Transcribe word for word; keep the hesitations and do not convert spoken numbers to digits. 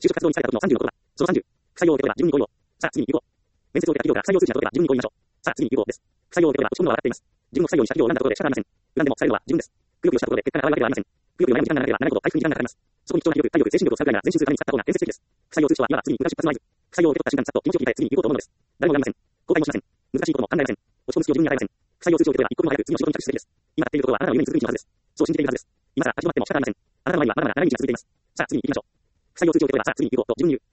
就職活動に使えた時のさんじゅうのことは、そのさんじゅう、不採用を受け取れば自分にご意を。さあ、次に言語。面接を受けた企業が不採用通知が届けば自分にご意ましょう。さあ、次に言語です。不採用を受け取れば落ち込むのは分かっています。自分を不採用にした企業を選んだところで仕方ありません。恨んでも伝えるのは自分です。くよくよしたところで結果が現れるわけではありません。くよくよ悩む時間が長ければ長いほど回復に時間がかかります。そこに貴重な気力、体力、精神力を使うくらいなら全身するために使った方が建設的です。不採用通知とはいわば次に向かう出発の合図。不採用を受け取った瞬間にさっと気持ちを切り替え次に行こうと思うのです。誰もやりません。後悔もしません。難しいことも考えません。落ち込む隙を自分に与えません。不採用通知を受け取れば一刻も早く次の仕事に着手すべきです。今やっていることはあなたの夢に続く道のはずです。そう信じているはずです。今さら立ち止まっても仕方ありません。あなたの前にはまだまだ長い道が続いています。さあ次に行きましょう。不採用通知を受け取ればさあ次に行こうと自分に言う。